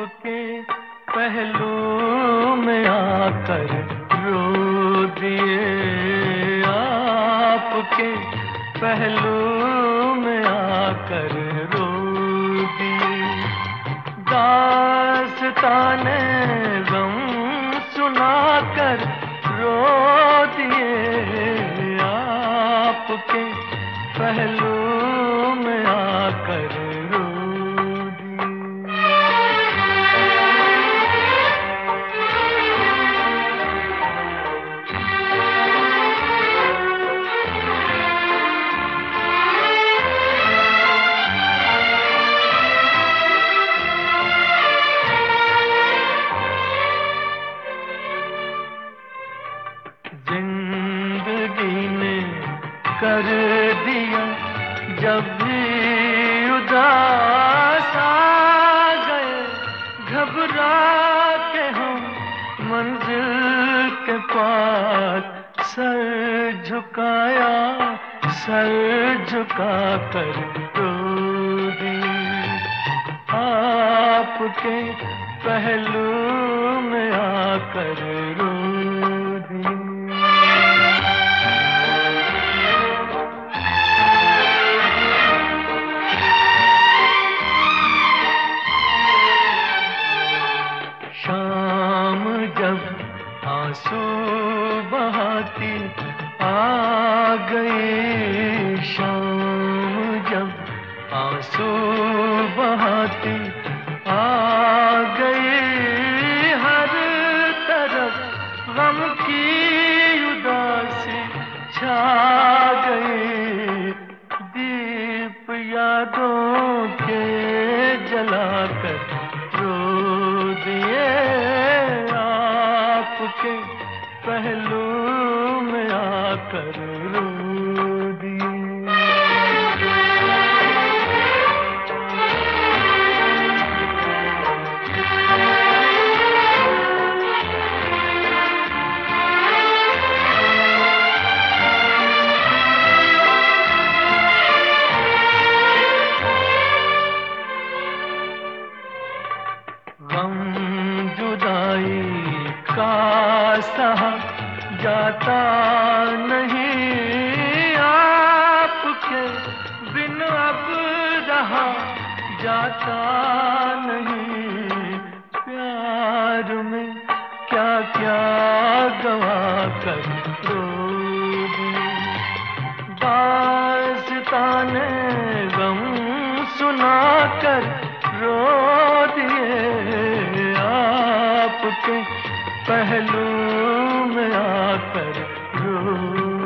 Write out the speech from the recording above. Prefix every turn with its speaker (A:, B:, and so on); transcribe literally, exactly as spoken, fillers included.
A: आपके पहलू में आकर रो दिए, आपके पहलू में आकर रो दिए। दास्ताने गम सुनाकर रो दिए, आपके पहलू में आकर रो दिए। जिंदगी ने कर दिया जब भी उदास आ गए, घबरा के हम मंजिल के पास सर झुकाया, सर झुका कर रो दिए, आपके पहलू में आकर रो दिए। शाम जब आंसू बहाती आ गई, शाम जब आंसू बहाती आ गई, हर तरफ गम की उदासी छा गई। दीप यादों के जलाकर रो दिए, आपके पहलू में आकर रो दिए। गम जुदाई का सहा जाता नहीं, आपके बिन अब रहा जाता नहीं। प्यार में क्या क्या गवा कर रो दिए, दास्ताने गम सुनाकर रो दिए, आपके पहलू में आकर रो